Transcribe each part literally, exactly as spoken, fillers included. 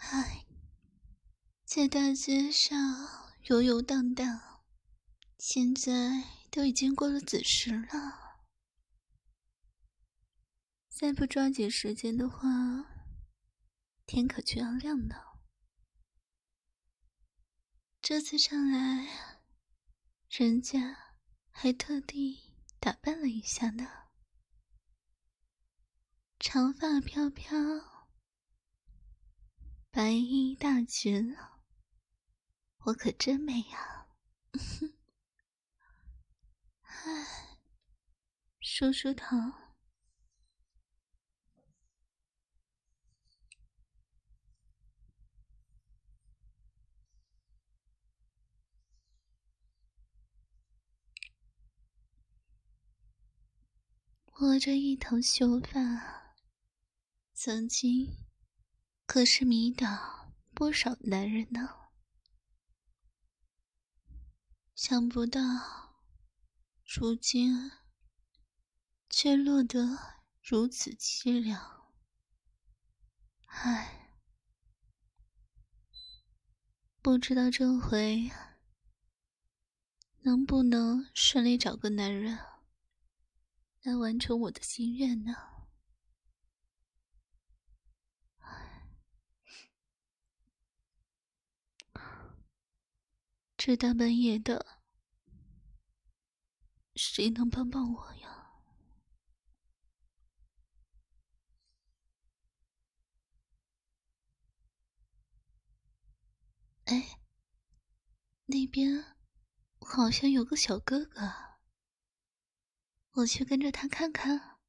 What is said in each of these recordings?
唉，在大街上游游荡荡，现在都已经过了子时了，再不抓紧时间的话，天可就要亮了。这次上来，人家还特地打扮了一下呢，长发飘飘，白衣大裙，我可真美啊！唉，梳梳头。我这一头秀发，曾经可是迷倒不少男人呢。想不到，如今却落得如此凄凉。唉，不知道这回能不能顺利找个男人来完成我的心愿呢？这大半夜的，谁能帮帮我呀？哎，那边好像有个小哥哥，我去跟着他看看。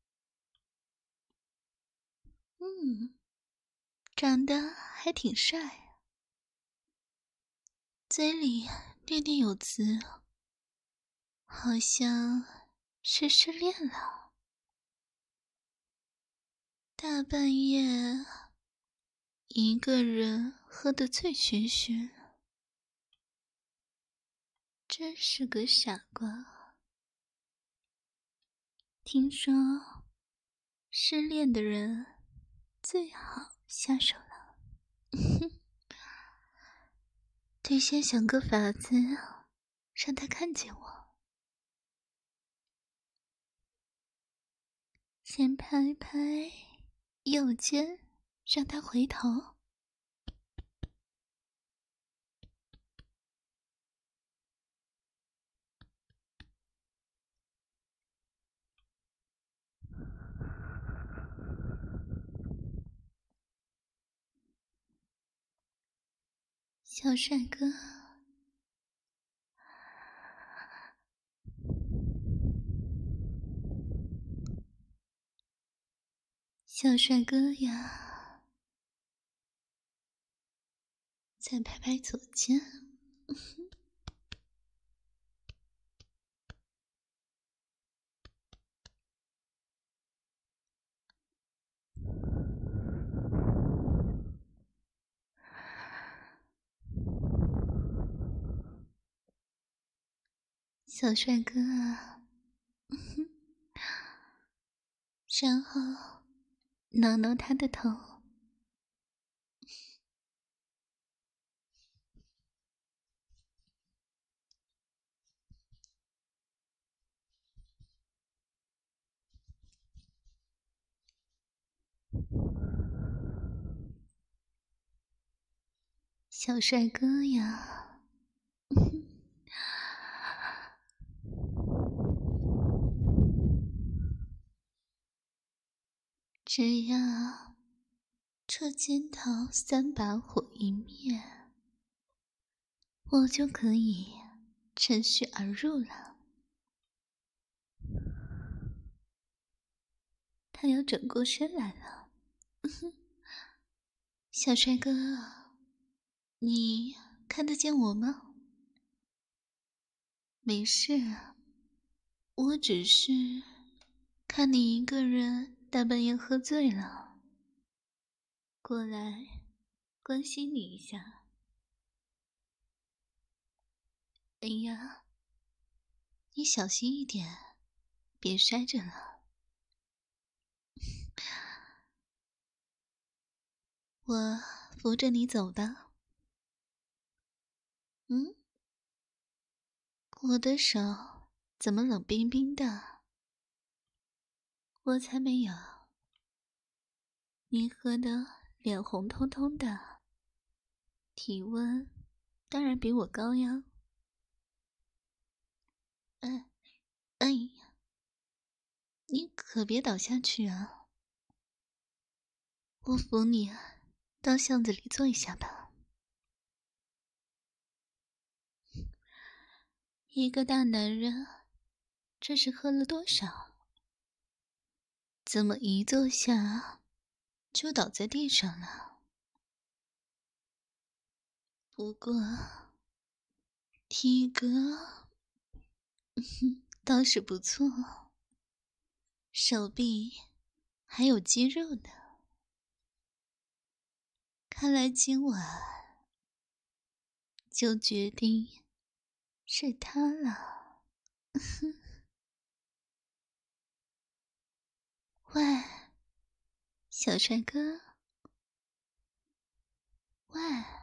嗯，长得还挺帅，嘴里念念有词，好像是失恋了。大半夜，一个人喝得醉醺醺，真是个傻瓜。听说失恋的人最好下手了，得先想个法子让他看见我。先拍拍右肩，让他回头。小帅哥，小帅哥呀，再拍拍左肩。小帅哥啊，然后挠挠他的头。小帅哥呀，只要这肩头三把火一灭，我就可以趁虚而入了。他要转过身来了。小帅哥，你看得见我吗？没事，我只是看你一个人大半夜喝醉了，过来关心你一下。哎呀，你小心一点，别摔着了。我扶着你走吧。嗯？我的手怎么冷冰冰的？我才没有。你喝的脸红彤彤的，体温当然比我高呀。哎，哎呀，你可别倒下去啊！我扶你到巷子里坐一下吧。一个大男人，这是喝了多少？怎么一坐下就倒在地上了？不过体格倒是不错，手臂还有肌肉呢。看来今晚就决定是他了。喂，小帅哥，喂，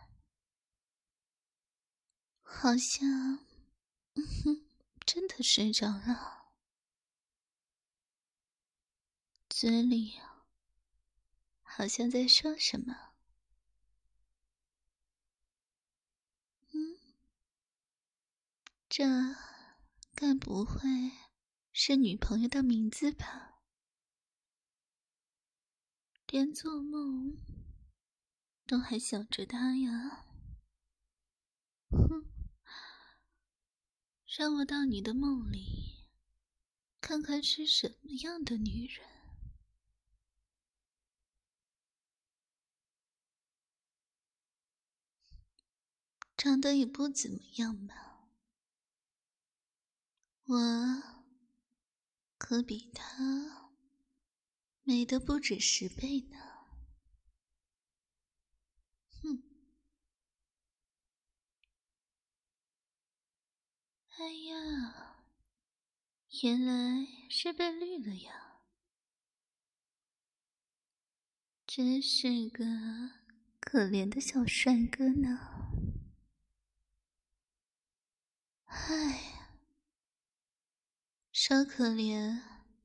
好像嗯哼真的睡着了，嘴里好像在说什么。嗯，这该不会是女朋友的名字吧？连做梦都还想着她呀。哼，让我到你的梦里看看是什么样的女人。长得也不怎么样吧，我可比她美的不止十倍呢。哼，哎呀，原来是被绿了呀，真是个可怜的小帅哥呢。唉，说可怜，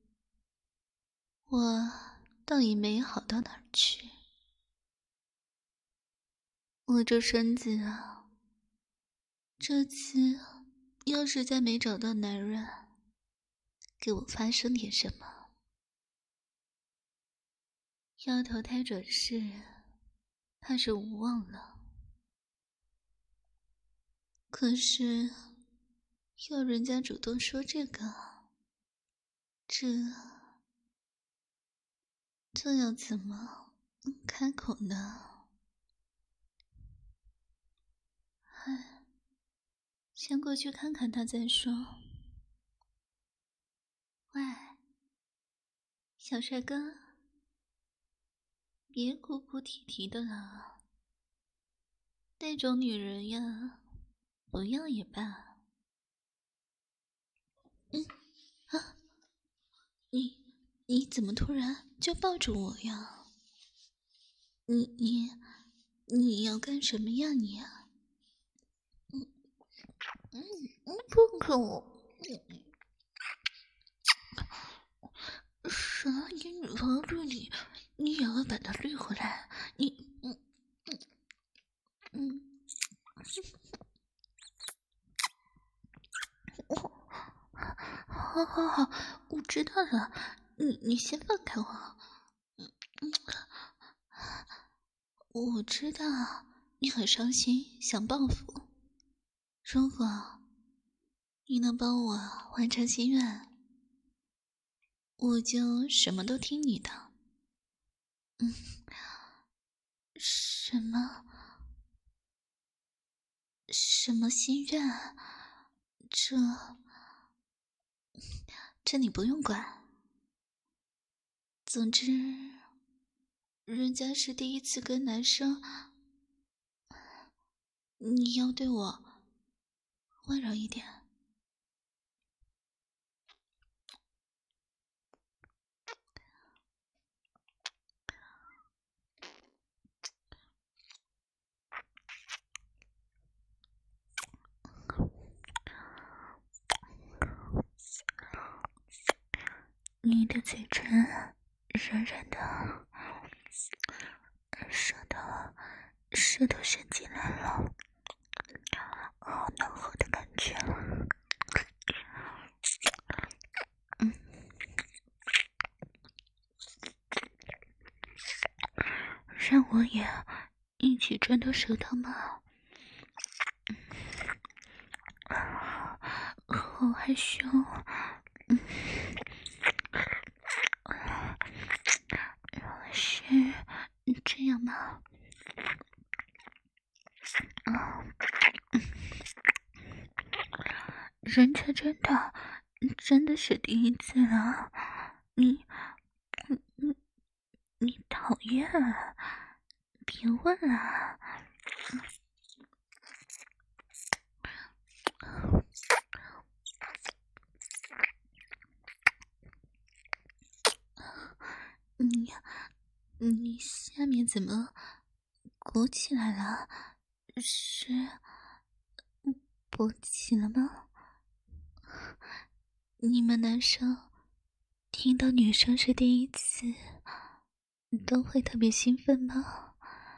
我倒也没好到哪儿去。我这身子啊，这次要是再没找到男人给我发生点什么，要投胎转世怕是无望了。可是要人家主动说这个，这这要怎么开口呢？唉，先过去看看他再说。喂，小帅哥，别哭哭啼啼的了，那种女人呀，不要也罢。嗯啊，你你怎么突然就抱住我呀？你你你要干什么呀你啊？嗯嗯嗯，碰碰我！啥？你女朋友绿你，你也要把她绿回来？你嗯嗯嗯，我好好好，我知道了。你你先放开我。嗯嗯，我知道你很伤心，想报复。如果你能帮我完成心愿，我就什么都听你的。嗯，什么什么心愿？这这你不用管。总之，人家是第一次跟男生，你要对我温柔一点。 你的嘴唇软软的，舌头舌头伸进来了，好暖和的感觉。嗯，让我也一起转动舌头吗？好害羞。嗯，是这样吗？啊，人家真的真的是第一次了，你你你讨厌，别问了。你你下面怎么鼓起来了？是勃起了吗？你们男生听到女生是第一次，都会特别兴奋吗？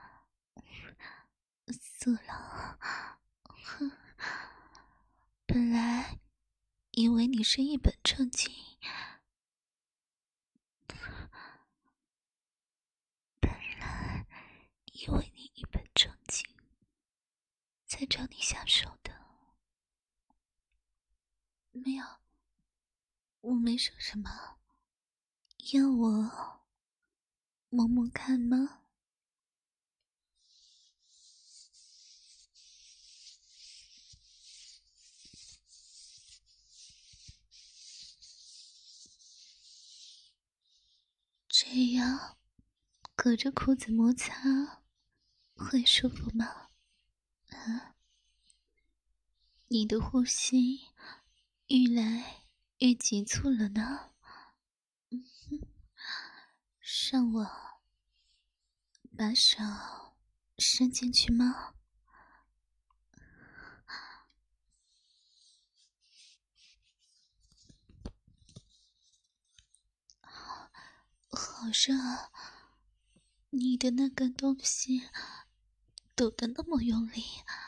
色狼，哼！本来以为你是一本正经，本来以为你一本正经，才找你下手的。没有，我没说什么。要我摸摸看吗？这样隔着裤子摩擦会舒服吗？啊，你的呼吸愈来愈急促了呢。嗯哼，让我把手伸进去吗？好热啊！你的那根东西抖得那么用力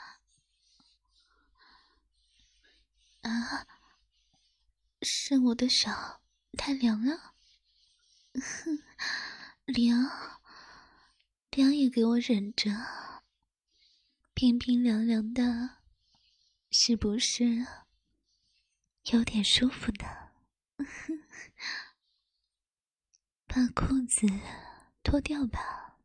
啊！是我的手太凉了？哼，凉凉也给我忍着，冰冰凉凉的，是不是有点舒服呢？把裤子脱掉吧。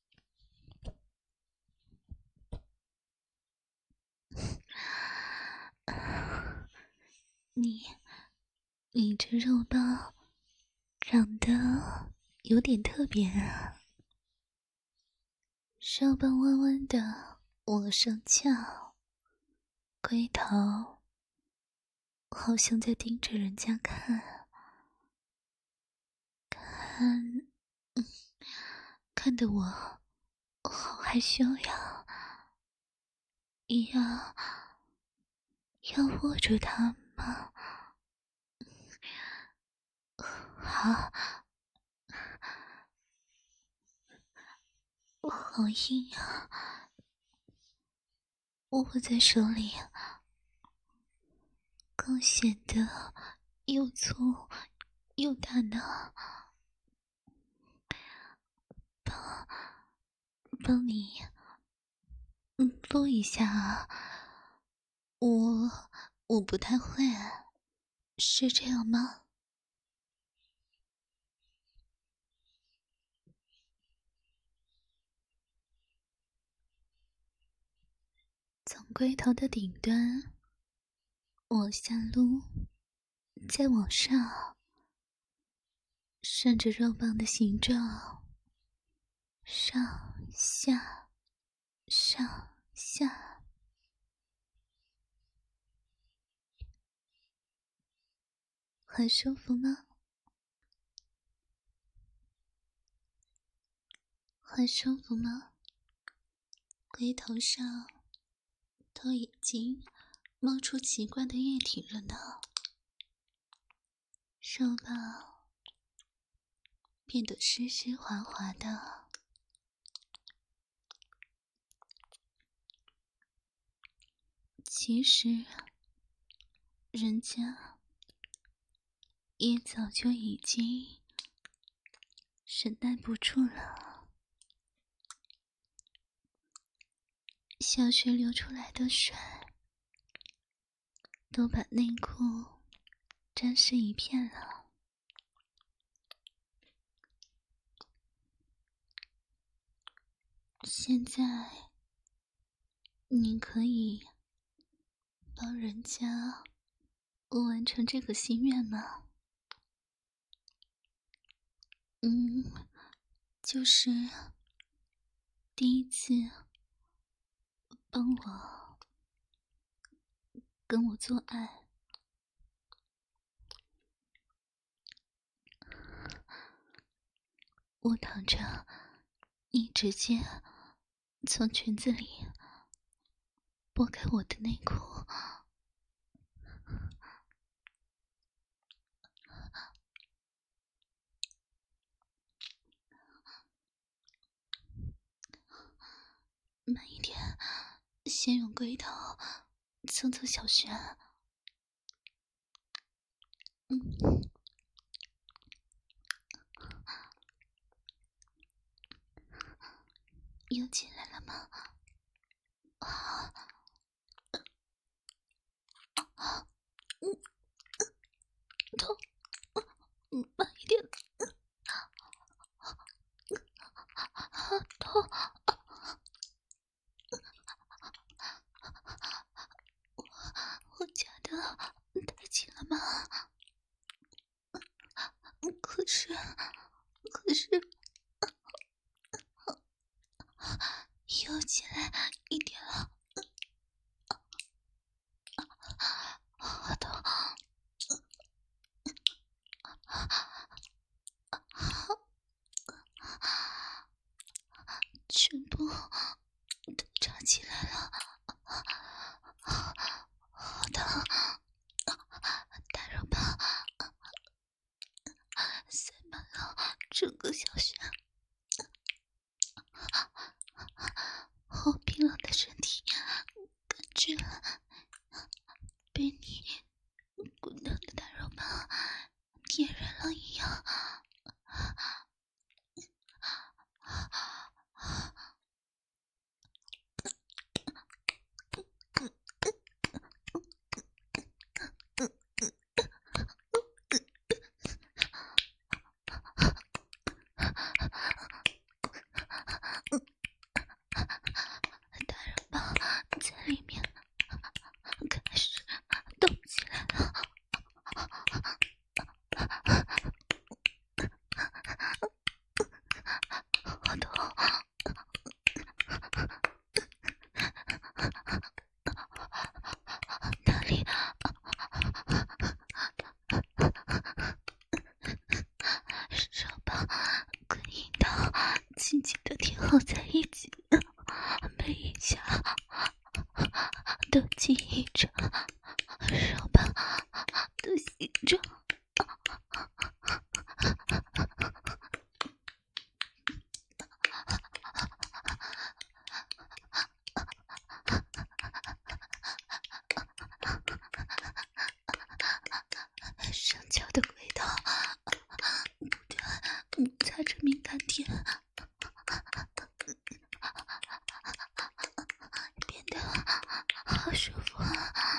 你你这肉包长得有点特别啊，肉棒弯弯的往上翘，龟头好像在盯着人家看，看，嗯，看得我好害羞呀，要要握住它吗？好，好硬啊，握在手里更显得又粗又大呢。帮帮你嗯撸一下啊，我我不太会，是这样吗？从龟头的顶端往下撸，再往上，顺着肉棒的形状，上下上下，很舒服吗？很舒服吗？龟头上都已经冒出奇怪的液体了呢。肉棒变得湿湿滑滑的。其实人家也早就已经忍耐不住了，小穴流出来的水都把内裤沾湿一片了。现在你可以帮人家完成这个心愿吗？嗯，就是第一次帮我跟我做爱。我躺着，你直接从裙子里拨开我的内裤，慢一点，先用龟头蹭蹭小穴。嗯，又起来了吗？啊，啊，嗯，痛，嗯，慢一点，好痛。我夹的太紧了吗？可是，可是，又起来一点了，好痛！全部都扎起来了，好疼！大肉棒塞满了整个小穴，我冰冷的身体感觉被你滚烫的大肉棒点燃了一样。大肉棒在里面开始动起来了，好痛！哪里？手棒跟阴道紧紧的贴合在一起，每一下都记忆着，手棒都吸着。上翘的轨道不断擦着敏感点，变得好舒服啊！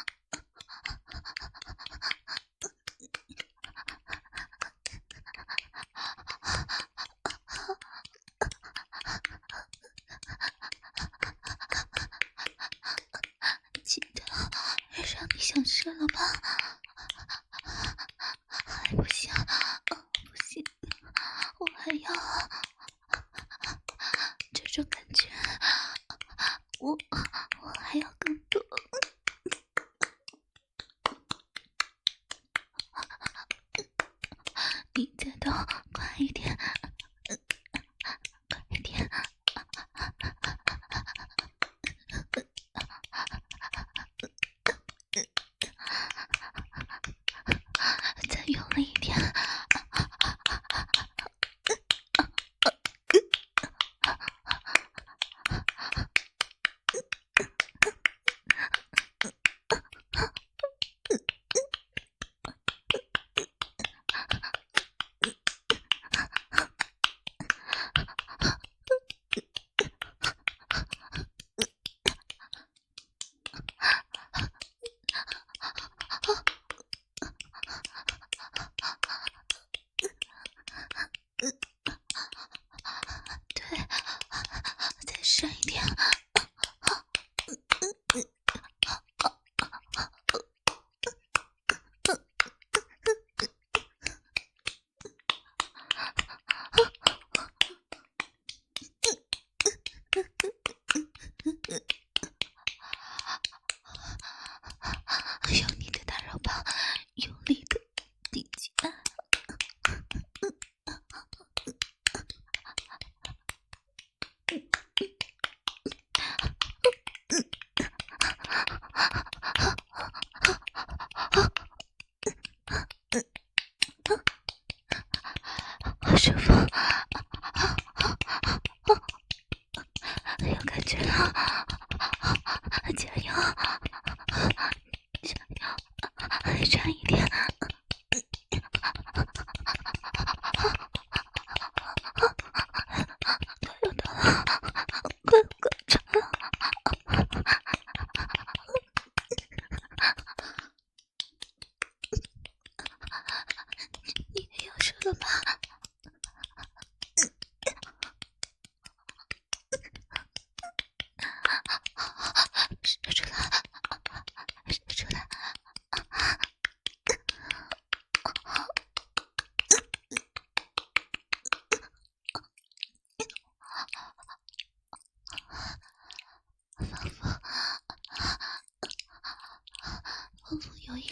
记得让你想射了吧？还不行，不行，我还要这种感觉，我我还要更多。你再动，快一点，快一点！再用力一点！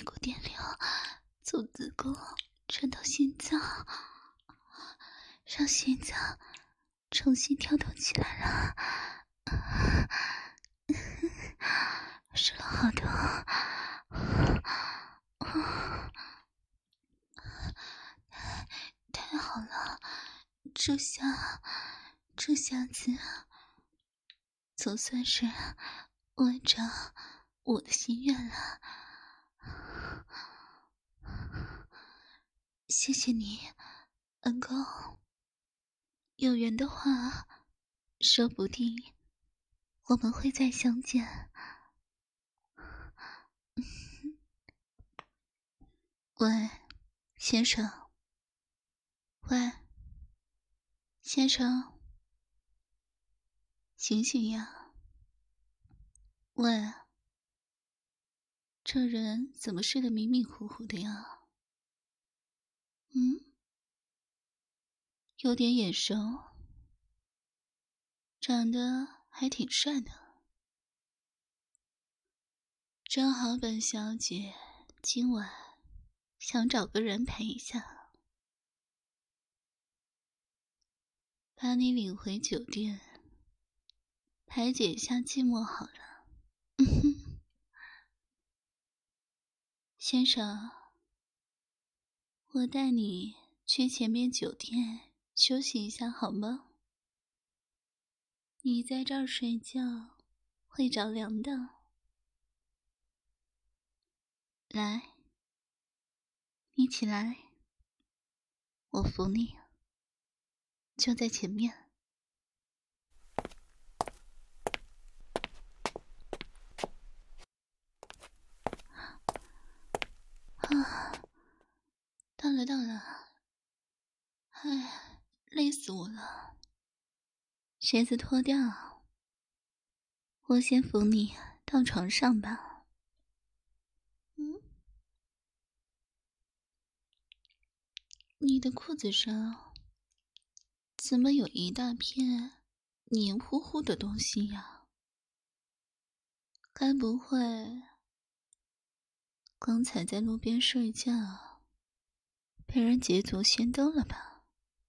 股电流从子宫传到心脏，让心脏重新跳动起来了。射了好多，太好了，这下这下子总算是完成我的心愿了。谢谢你，恩公。有缘的话，说不定我们会再相见。喂，先生。喂，先生，醒醒呀！喂，这人怎么睡得迷迷糊糊的呀？嗯，有点眼熟，长得还挺帅的。正好本小姐今晚想找个人陪一下，把你领回酒店，排解一下寂寞好了。嗯哼，先生，我带你去前面酒店休息一下好吗？你在这儿睡觉会着凉的。来，你起来，我扶你，就在前面。啊，到了到了，唉，累死我了。鞋子脱掉，我先扶你到床上吧。嗯，你的裤子上怎么有一大片黏糊糊的东西呀？该不会刚才在路边睡觉被人捷足先登了吧？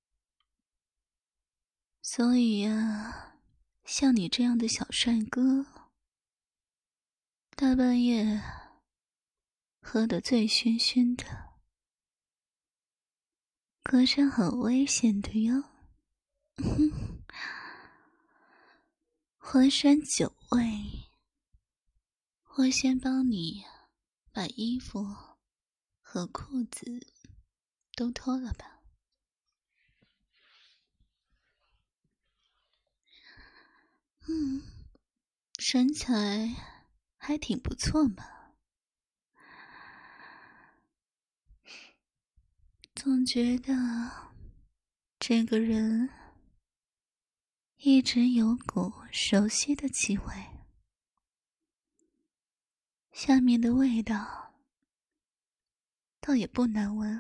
所以呀，像你这样的小帅哥，大半夜喝得醉醺醺的，可是很危险的哟。浑身酒味，我先帮你把衣服和裤子都脱了吧。嗯，身材还挺不错嘛。总觉得这个人一直有股熟悉的气味，下面的味道倒也不难闻。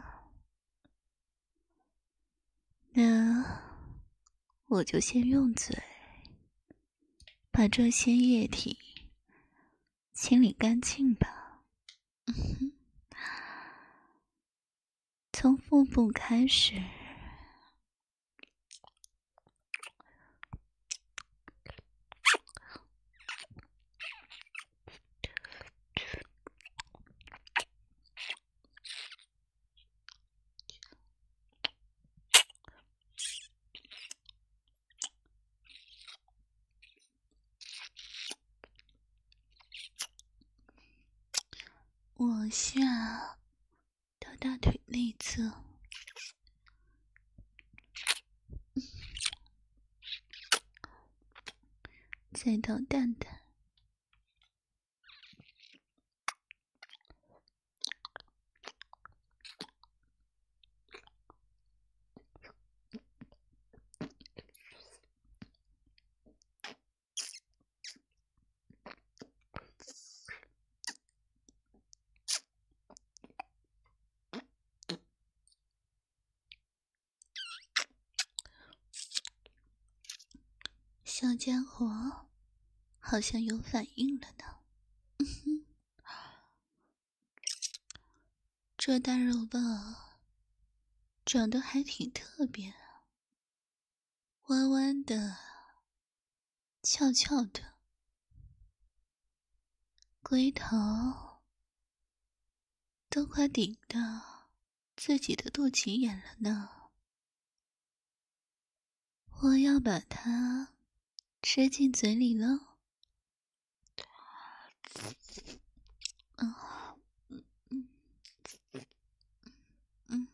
那我就先用嘴把这些液体清理干净吧。嗯哼，从腹部开始，往下到大腿内侧，再到蛋蛋，小家伙好像有反应了呢。嗯哼， 这大肉棒长得还挺特别，弯弯的，翘翘的，龟头都快顶到自己的肚脐眼了呢。我要把它吃进嘴里了。嗯嗯嗯嗯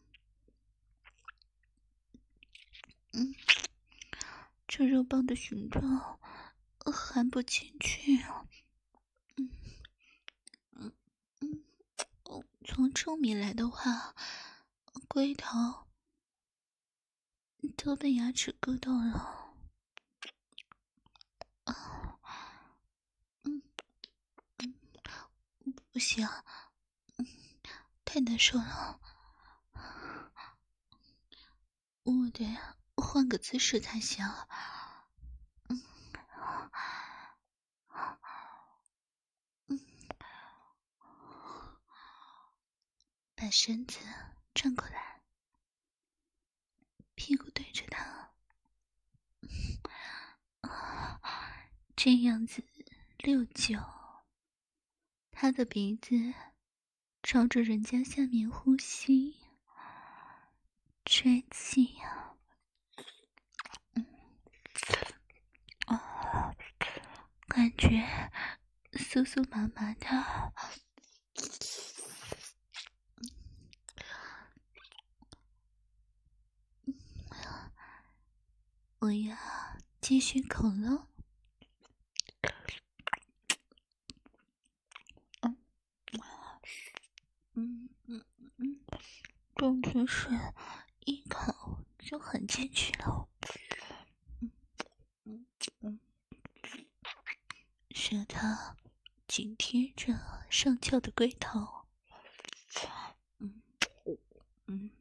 嗯，这肉棒的形状含不进去。嗯嗯嗯，哦，从正面来的话，龟头都被牙齿割到了。啊，嗯嗯，不行，嗯，太难受了，我得换个姿势才行。嗯嗯，把身子转过来，屁股对着他，这样子六九，他的鼻子朝着人家下面呼吸，吹气呀、嗯，哦，感觉酥酥麻麻的。我要继续口了。嗯嗯嗯嗯，感觉是一口就含进去了。嗯嗯嗯，舌头紧贴着上翘的龟头。嗯嗯，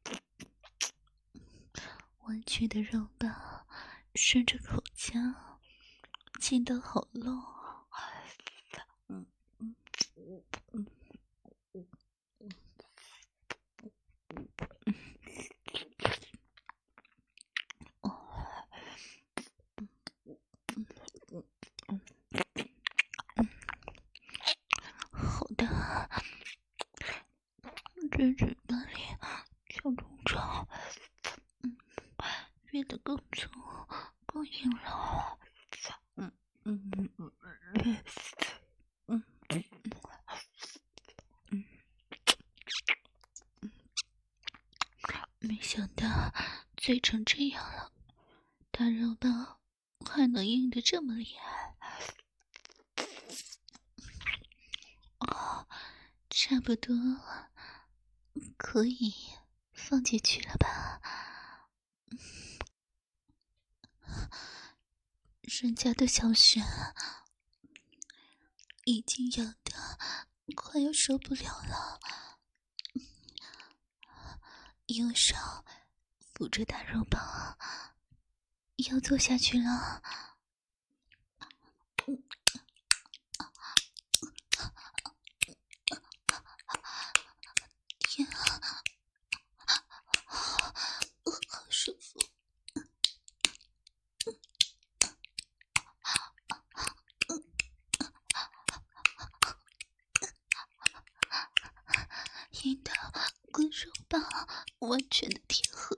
弯曲的肉棒顺着口腔进到喉咙。嗯嗯嗯嗯嗯嗯，哦，嗯嗯嗯嗯嗯，好的，这嘴巴里小虫虫，嗯，越得更粗更硬了。嗯嗯嗯嗯嗯嗯嗯，没想到醉成这样了，大肉棒还能硬得这么厉害。哦，差不多可以放进去了吧？人家的小穴已经痒得快要受不了了，右手扶着大肉棒，要坐下去了。天啊，好舒服！阴道跟肉棒完全的贴合，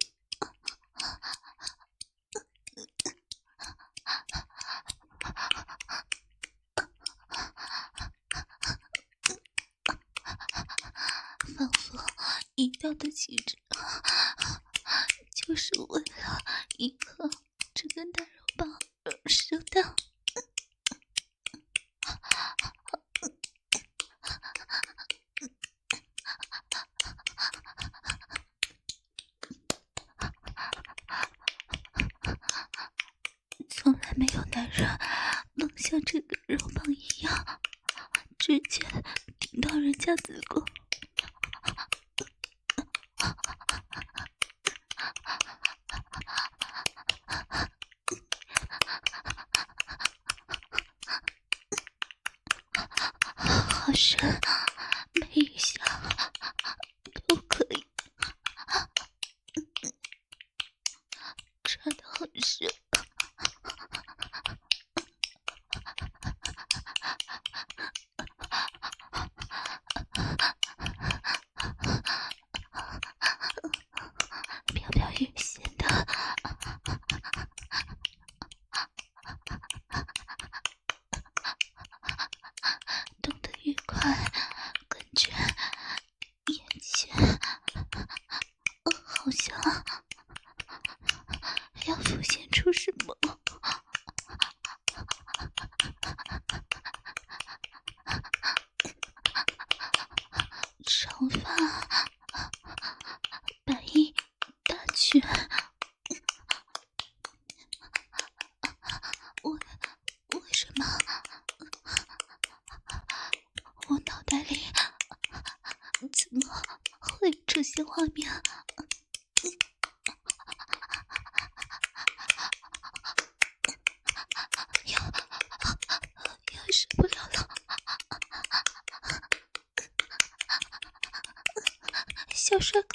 仿佛阴道的极致就是为了迎合这根大肉棒而设的。从来没有男人能像这个肉棒一样直接顶到人家子宫。好深，每一下出什么？长发，白衣大裙，为为什么我脑袋里怎么会有这些画面？要要受不了了！小帅哥，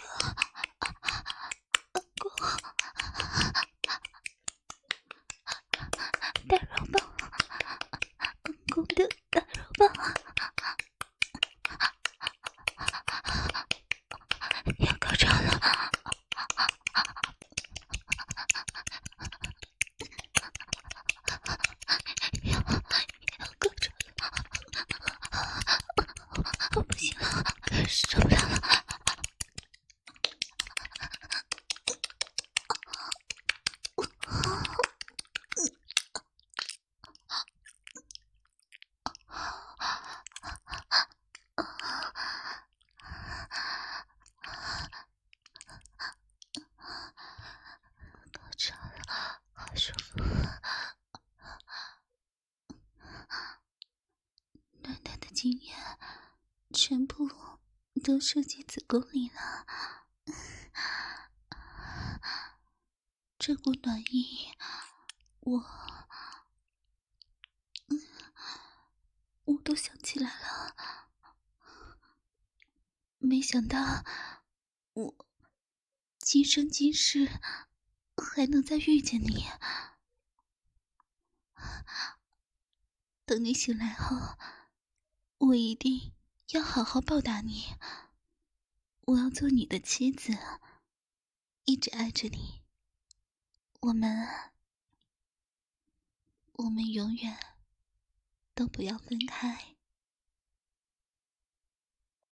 公大肉棒，公的大肉棒，要高潮了！要要高潮了！不行了，受不了了！高潮了，好舒服！暖暖的精液全部都射进子宫里了，这股暖意，我，嗯，我都想起来了。没想到，我今生今世还能再遇见你。等你醒来后，我一定要好好报答你。我要做你的妻子，一直爱着你。我们，我们永远都不要分开。